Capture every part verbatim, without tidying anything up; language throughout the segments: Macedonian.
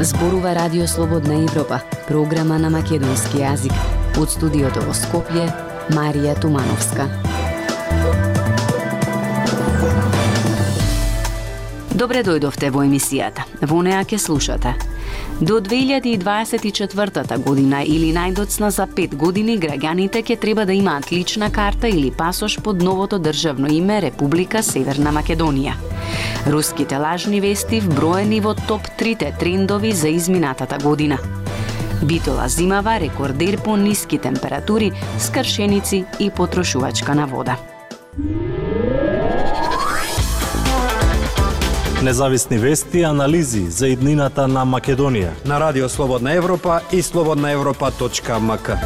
Зборува Радио Слободна Европа, програма на македонски јазик. Од студиото во Скопје, Марија Тумановска. Добре дојдовте во емисијата. Во неа ќе слушате. До две илјади и дваесет и четвртата година или најдоцна за пет години граѓаните ќе треба да имаат лична карта или пасош под новото државно име Република Северна Македонија. Руските лажни вести вброени во топ трите трендови за изминатата година. Битола зимава рекордер по ниски температури, скршеници и потрошувачка на вода. Независни вести и анализи за иднината на Македонија на Радио Слободна Европа и слободна европа точка ем ка.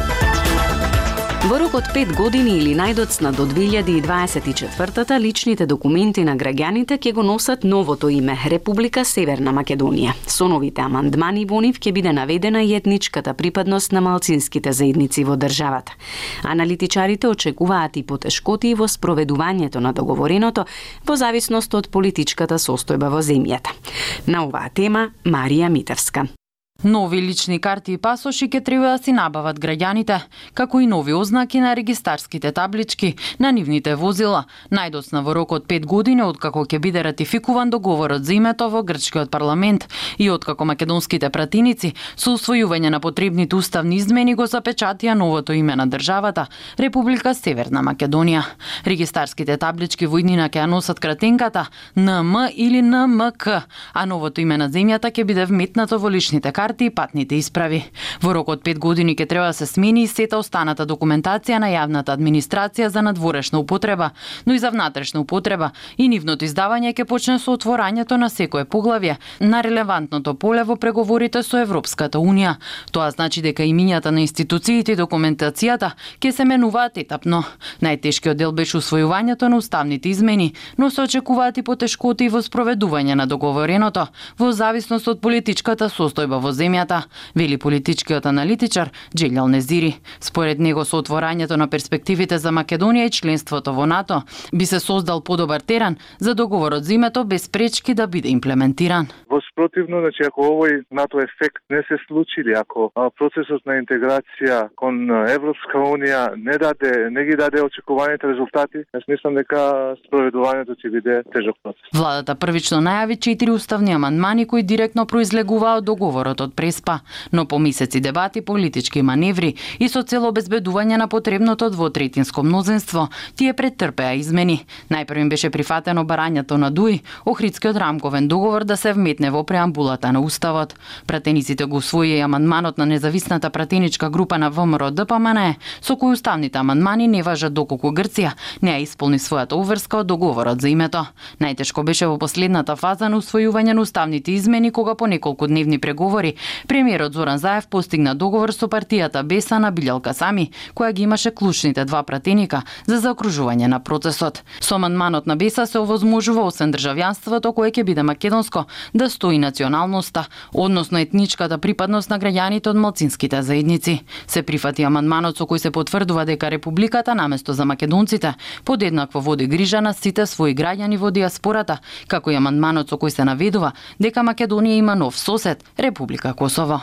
Во рок од пет години или најдоцна до две илјади и дваесет и четвртата личните документи на граѓаните ќе го носат новото име Република Северна Македонија. Со новите амандмани во нив ќе биде наведена и етничката припадност на малцинските заедници во државата. Аналитичарите очекуваат и потешкоти во спроведувањето на договореното во зависност од политичката состојба во земјата. На оваа тема Марија Митевска. Нови лични карти и пасоши ќе треба да си набават граѓаните, како и нови ознаки на регистарските таблички на нивните возила, најдоцна во рок од пет години откако ќе биде ратификуван договорот за името во грчкиот парламент и откако македонските пратеници со усвојување на потребните уставни измени го запечатија новото име на државата Република Северна Македонија. Регистарските таблички во иднина ќе носат кратенката Н М или Н М К, а новото име на земјата ќе биде вметнато во личните карти и патните исправи. Во рок од пет години ќе треба да се смени и сета останата документација на јавната администрација за надворешна употреба, но и за внатрешна употреба, и нивното издавање ќе почне со отворањето на секое поглавје на релевантното поле во преговорите со Европската унија. Тоа значи дека имињата на институциите и документацијата ќе се менуваат етапно. Најтешкиот дел беше усвојувањето на уставните измени, но се очекуваат и потешкоти во спроведување на договореното во зависност од политичката состојба во земјата, вели политичкиот аналитичар Джелјал Незири. Според него со отворањето на перспективите за Македонија и членството во НАТО би се создал подобар терен за договорот за името без пречки да биде имплементиран. Во спротивно, значи ако овој НАТО ефект не се случи, ако процесот на интеграција кон Европска унија не даде, не ги даде очекуваните резултати, јас мислам дека спроведувањето ќе биде тежок процес. Владата првично најави четири уставни амандмани кои директно произлегуваат од договорот од Преспа, но по месеци дебати, политички маневри и со цел обезбедување на потребното двотретинско мнозинство, тие претрпеа измени. Најпрво им беше прифатено барањето на Дуј, Охридскиот рамковен договор да се вметне во преамбулата на Уставот. Пратениците го усвоија и амандманот на независната пратеничка група на Вэ М Р Д П М Н Е, со кој уставните амандмани не важат доколку Грција не ја исполни својата уврска од договорот за името. Најтешко беше во последната фаза на усвојување на уставните измени, кога по неколку дневни преговори премиерот Зоран Заев постигна договор со партијата Беса на Билјалка Сами, која ги имаше клучните два пратеника за заокружување на процесот. Со амандманот на Беса се овозможува освен државјанството кое ќе биде македонско, да стои националноста, односно етничката припадност на граѓаните од малцинските заедници. Се прифати амандманот со кој се потврдува дека републиката наместо за македонците подеднакво води грижа на сите своји граѓани во диаспората, како и амандманот со кој се наведува дека Македонија има нов сосед, Република Косово.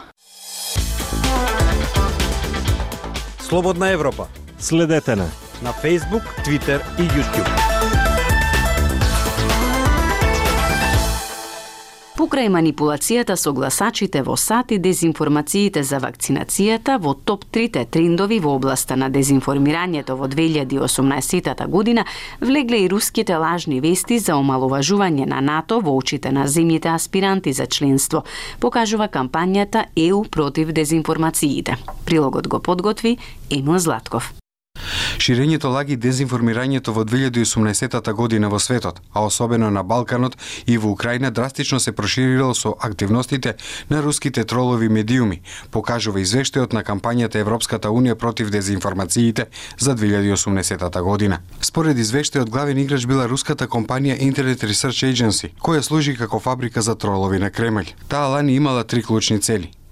Слободна Европа. Следете на на Facebook, Twitter и YouTube. Покрај манипулацијата со гласачите во САД и дезинформациите за вакцинацијата, во топ трите трендови во областа на дезинформирањето во две илјади и осумнаесетата година влегле и руските лажни вести за омаловажување на НАТО во очите на земјите аспиранти за членство, покажува кампањата Е У против дезинформациите. Прилогот го подготви Емил Златков. Ширењето лаги и дезинформирањето во две илјади и осумнаесетата година во светот, а особено на Балканот и во Украина драстично се проширило со активностите на руските тролови медиуми, покажува извештајот на кампањата Европската унија против дезинформациите за две илјади и осумнаесетата година. Според извештајот главен играч била руската компанија Internet Research Agency, која служи како фабрика за тролови на Кремљ. Таа лани имала три клучни цели: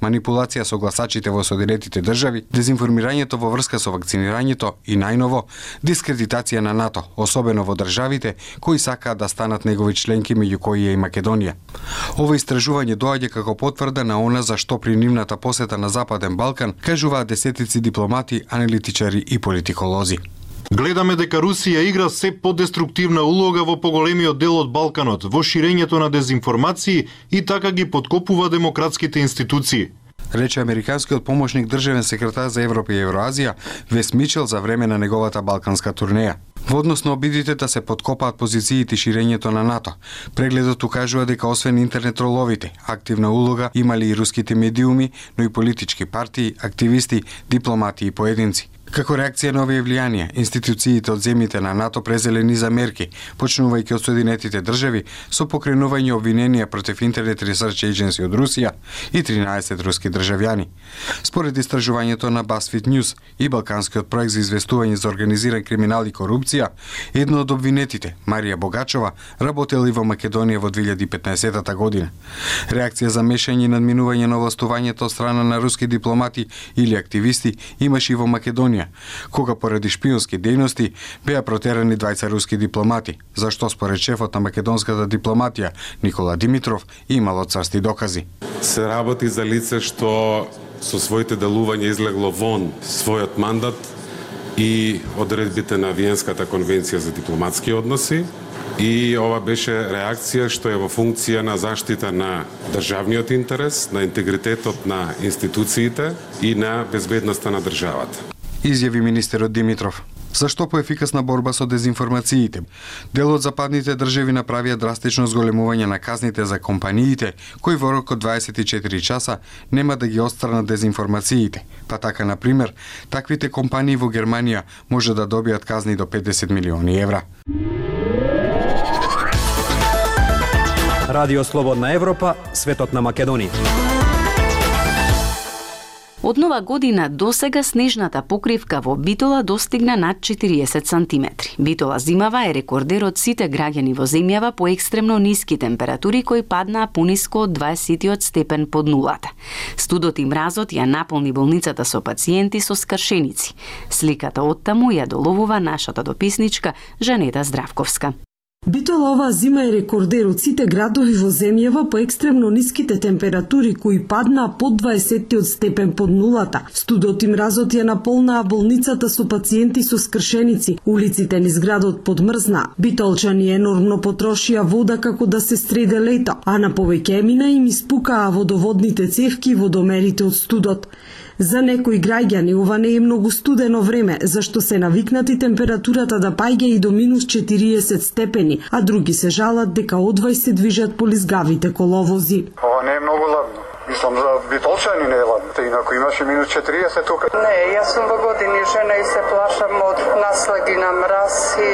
манипулација со гласачите во Соединетите држави, дезинформирањето во врска со вакцинирањето и најново дискредитација на НАТО, особено во државите кои сакаат да станат негови членки, меѓу кои е и Македонија. Ова истражување доаѓа како потврда на она за што при нивната посета на Западен Балкан кажуваат десетици дипломати, аналитичари и политиколози. Гледаме дека Русија игра се подеструктивна улога во поголемиот дел од Балканот, во ширењето на дезинформации и така ги подкопува демократските институции, рече американскиот помошник државен секретар за Европа и Евроазија Вес Мичел за време на неговата балканска турнеја. Во однос на обидите да се подкопаат позициите и ширењето на НАТО, прегледот укажува дека освен интернет троловите, активна улога имали и руските медиуми, но и политички партии, активисти, дипломати и поединци. Како реакција на овие влијанија, институциите од земјите на НАТО презеле низа мерки, почнувајќи од Соединетите држави со покренување обвиненија против Internet Research Agency од Русија и тринаесет руски државјани. Според истражувањето на BuzzFeed News и Балканскиот проект за известување за организиран криминал и корупција, едно од обвинетите, Марија Богачова, работела и во Македонија во две илјади и петнаесетта година. Реакција за мешање и надминување на властувањето од страна на руски дипломати или активисти имаше и во Македонија, кога поради шпионски дејности беа протерани двајца руски дипломати, за што според шефот на македонската дипломатија Никола Димитров имало црсти докази. Се работи за лице што со своите делувања излегло вон својот мандат и одредбите на Виенската конвенција за дипломатски односи, и ова беше реакција што е во функција на заштита на државниот интерес, на интегритетот на институциите и на безбедноста на државата, изјави министерот Димитров. Зашто поефикасна борба со дезинформациите? Дел од западните држави направија драстично зголемување на казните за компаниите, кои во рок од дваесет и четири часа нема да ги отстранат дезинформациите. Па така, на пример, таквите компании во Германија може да добијат казни до петдесет милиони евра. Радио Слободна Европа, светот на Македонија. Од нова година досега снежната покривка во Битола достигна над четириесет сантиметри. Битола зимава е рекордер од сите граѓани во земјава по екстремно ниски температури кои паднаа пониско од дваесетиот степен под нулата. Студот и мразот ја наполни болницата со пациенти со скршеници. Сликата оттаму ја доловува нашата дописничка Жанета Здравковска. Битола оваа зима е рекордер од сите градови во земјава по екстремно ниските температури кои паднаа под дваесетиот степен под нулата. Студот и мразот ја наполнаа болницата со пациенти со скршеници. Улиците низ градот подмрзнаа. Битолчани енормно потрошија вода како да се среде лето, а на повеќе емина им испукаа водоводните цевки и водомерите од студот. За некои граѓани ова не е многу студено време, зашто се навикнати температурата да паѓа и до минус четириесет степени, а други се жалат дека одвај се движат по лизгавите коловози. Ова не е многу ладно. Мислам, за битолчани не е ладно. Инако имаше минус четириесет тука. Не, јас сум во години жена и се плашам од наслаги на мраз и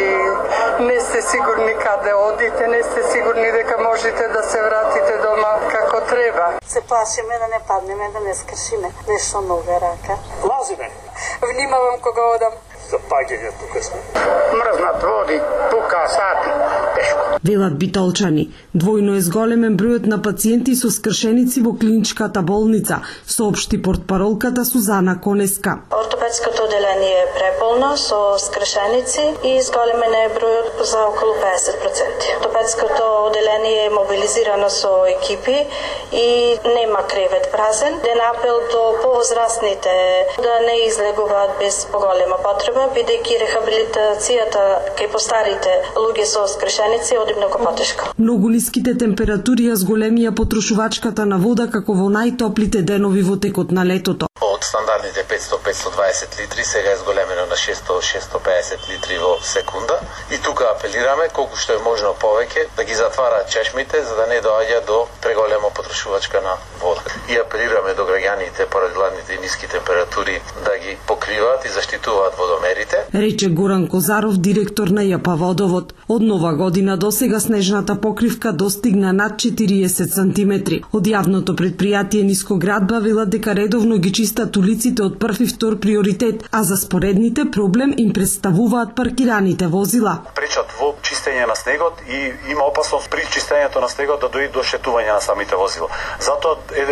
не сте сигурни каде одите, не сте сигурни дека можете да се вратите дома како треба. Се плашиме да не паднеме, да не скршиме нешто нога рака. Лазиме. Внимавам кога одам. За паѓање тука сме. Мрзнат води, тука сати, тешко. Велат битолчани. Двојно е зголемен бројот на пациенти со скршеници во клиничката болница, соопшти портпаролката Сузана Конеска. Ортопедското оделение е преполно со скршеници и зголемен е бројот за околу педесет проценти. Ортопедското оделение е мобилизирано со екипи и нема кревет празен. Ден апел до повозрастните да не излегуваат без поголема потреба, бидејќи рехабилитацијата кај постарите луѓе со скршеници оди многу потешко. Многу ниските температури ја зголемија потрошувачката на вода како во најтоплите денови во текот на летото. Од стандардните петстотини до петстотини и дваесет литри сега е зголемено на шестстотини до шестстотини и педесет литри во секунда и тука апелираме колку што е можно повеќе да ги затвараат чешмите за да не доаѓа до преголема потрошувачка на вода. И апелираме до граѓаните поради ладните и ниски температури да ги покриваат и заштитуваат водомерите. Рече Горан Козаров, директор на ЈП Водовод. Од нова година досега снежната покривка достигна над четириесет сантиметри. Од јавното предпријатие Нискоградба велат дека редовно ги чистат улиците од прв и втор приоритет, а за споредните проблем им представуваат паркираните возила. Пречат во чистење на снегот и има опасност при чистењето на снегот да дојде до шетување на самите возила. Затоа еден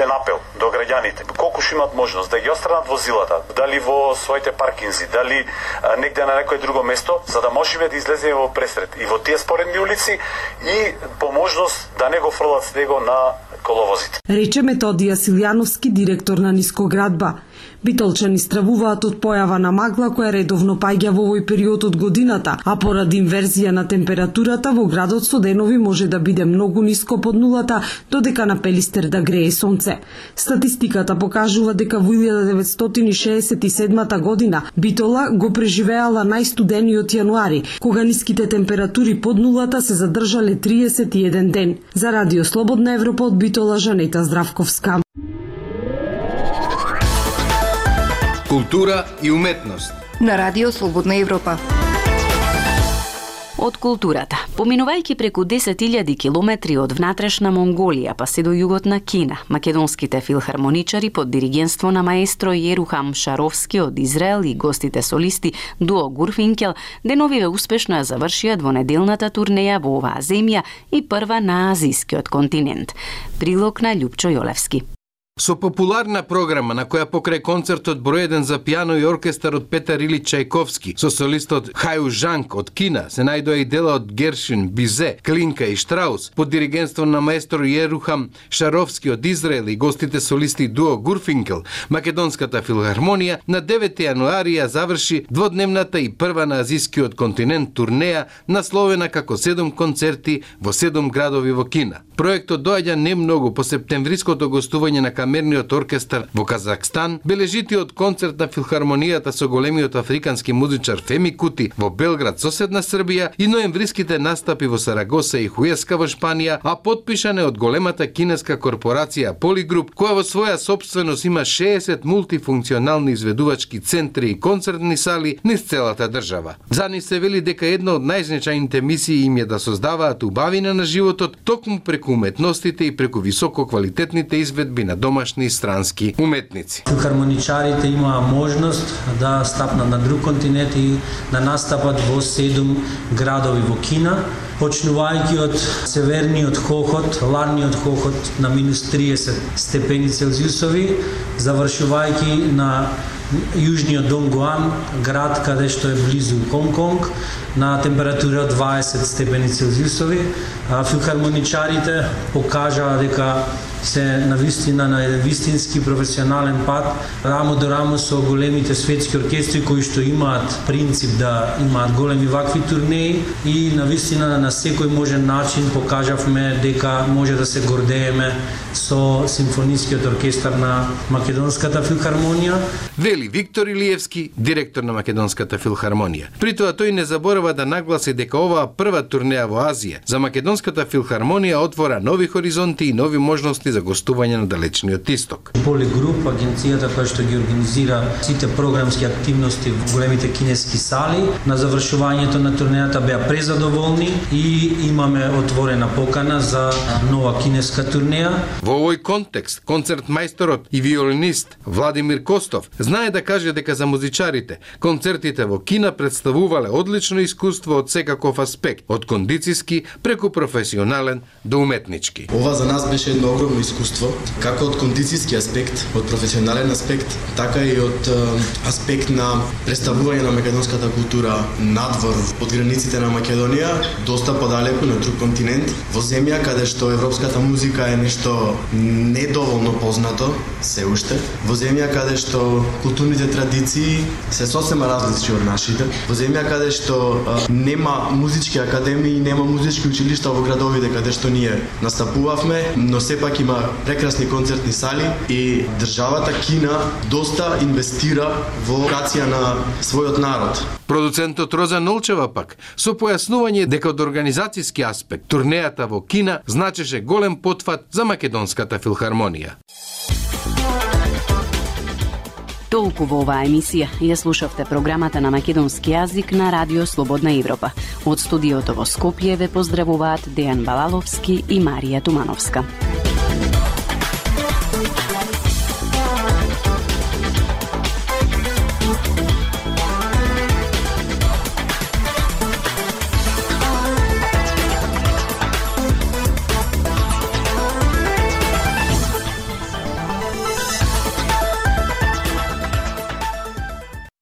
еден апел до граѓаните. Колку што имат можност да ги отстранат возилата, дали во своите паркинзи, дали а, негде на некое друго место, за да можеме да излеземе во пресред и во тие споредни улици и по можност да не го фрлат снего на коловозите. Рече Методија Силјановски, директор на Нискоградба. Битолчани стравуваат од појава на магла која редовно паѓа во овој период од годината, а поради инверзија на температурата во градот со денови може да биде многу ниско под нулата, додека на Пелистер да грее сонце. Статистиката покажува дека во илјада деветстотини шеесет и седмата година Битола го преживеала најстудениот јануари, кога ниските температури под нулата се задржале триесет и еден ден. За Радио Слободна Европа од Битола, Жанета Здравковска. Култура и уметност на Радио Слободна Европа. Од културата, поминувајќи преку десет илјади километри од внатрешна Монголија па се до југот на Кина, македонските филхармоничари под диригентство на маестро Јерухам Шаровски од Израел и гостите солисти Дуо Гурфинкел деновиве успешно ја завршија двонеделната турнеја во оваа земја и прва на азискиот континент. Прилог на Љупчо Јолевски. Со популарна програма на која покрај концертот број еден за пијано и оркестар од Петар Илич Чајковски, со солистот Хају Жанк од Кина, се најдоа и дела од Гершвин, Бизе, Клинка и Штраус, под диригентство на маестро Јерухам Шаровски од Израел и гостите солисти Дуо Гурфинкел, македонската филхармонија на девети јануари ја заврши дводневната и прва на азискиот континент турнеја насловена како седум концерти во седум градови во Кина. Проектот доаѓа не многу по септемвриското гостување на камерниот оркестар во Казахстан, бележитиот концерт на филхармонијата со големиот африкански музичар Феми Кути во Белград, соседна Србија, и ноемвриските настапи во Сарагоса и Хуеска во Шпанија, а подпишане од големата кинеска корпорација Полигруп, која во своја собственост има шеесет мултифункционални изведувачки центри и концертни сали низ целата држава. За нив се вели дека една од најзначајните мисии им е да создаваат убавина на животот токму преку уметностите и преку високо квалитетните изведби на домашни и странски уметници. Филхармоничарите имаа можност да стапнат на друг континент и да настапат во седум градови во Кина, почнувајќи од северниот Хохот, ладниот Хохот на минус триесет степени Целзиусови, завршувајќи на јужниот Донгуан, град каде што е близу Хонг-Конг, на температура дваесет степени Целзиусови. Филхармоничарите покажаа дека се навистина на еден вистински професионален пат, рамо до рамо со големите светски оркестри кои што имаат принцип да имаат големи вакви турнеи, и навистина на секој можен начин покажавме дека може да се гордееме со симфонискиот оркестар на Македонската филхармонија. Вели Виктор Илиевски, директор на Македонската филхармонија. При тоа тој не заборава да нагласи дека оваа прва турнеја во Азија за Македонската филхармонија отвора нови хоризонти и нови можности за гостување на далечниот исток. Полигруп, агенцијата која што ги организира сите програмски активности во големите кинески сали, на завршувањето на турнејата беа презадоволни и имаме отворена покана за нова кинеска турнеја. Во овој контекст, концерт мајсторот и виолинист Владимир Костов знае да каже дека за музичарите концертите во Кина представувале одлично искуство од секаков аспект, од кондициски преку професионален до уметнички. Ова за нас беше едно огромно искуство, како од кондицијски аспект, од професионален аспект, така и од аспект на представување на македонската култура надвор од границите на Македонија, доста подалеку на друг континент, во земја каде што европската музика е нешто недоволно познато се уште, во земја каде што културните традиции се сосема различни од нашите, во земја каде што а, нема музички академии, нема музички училишта во градовите каде што ние настапувавме, но сепак има прекрасни концертни сали и државата Кина доста инвестира во едукација на својот народ. Продуцентот Роза Нолчева пак со појаснување дека од организацијски аспект турнејата во Кина значеше голем потфат за Македонската филхармонија. Толку во оваа емисија. Ја слушавте програмата на македонски јазик на Радио Слободна Европа. Од студиото во Скопје ве поздравуваат Дејан Балаловски и Марија Тумановска.